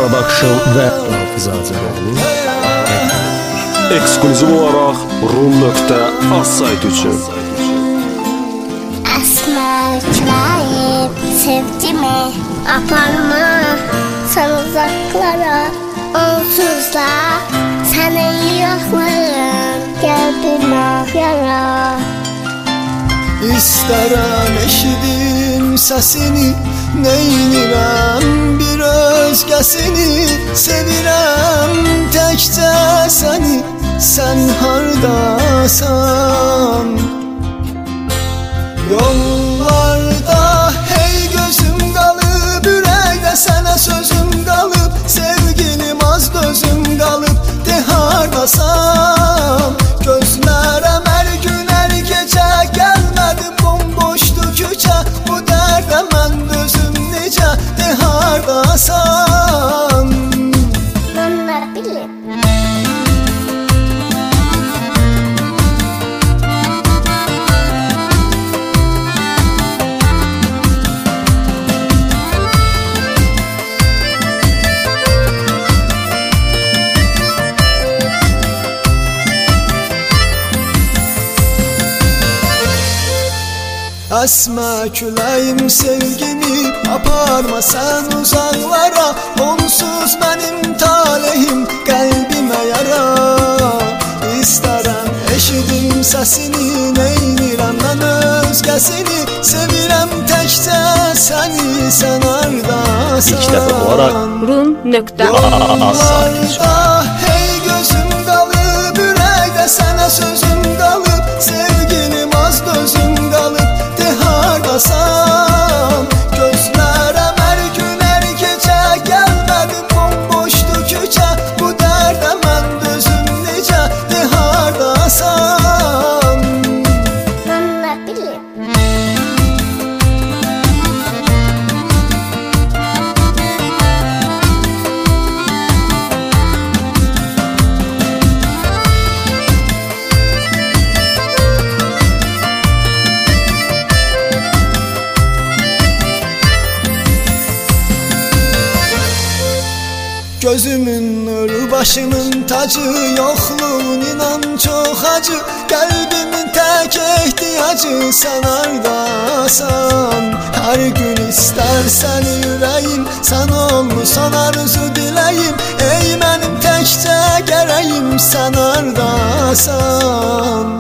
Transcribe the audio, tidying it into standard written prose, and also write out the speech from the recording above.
Production və Rafiz Azəroğlu eksklüziv olaraq rum.az sayt üçün Əsməklərib sevgimi aparma sən uzaqlara onsuzla sənin yoxların qəlbimə yara İstərəm eşidim səsini neynirəm bir özgəsini sevirəm təkcə səni sən hardasan Yollarda hey gözüm qalıb ürəkdə sənə sözüm qalıb sevgilim az dözüm qalıb de hardasan gözlərəm hər gün hər gecə gəlmədim bomboşdu küçə bu dərdə mən dözüm necə de hardasan Mən nə bilim Əsmə küləyim sevgimi aparma sən uzaqlara onsuz mənim talehim qəlbimə yara İstərəm eşidim səsini neynirəm mən özgəsini sevirəm təkcə səni sən hardasan İlk dəfə olaraq Yollarda hey gözüm qalıb ürəkdə sənə sözüm qalıb sevgilim az dözüm qalıb hardasan gözlərəm hər gün hər gecə gəlmədim bomboşdu küçə bu dərdə mən dözüm necə de hardasan Mən nə bilim Gözümün nuru başımın tacı Yokluğun inan çok acı Kalbimin tek ihtiyacı Sen hardasan Her gün istersen yüreğim Sen olmusan arzu dileyim Ey benim tekçe gereğim Sen hardasan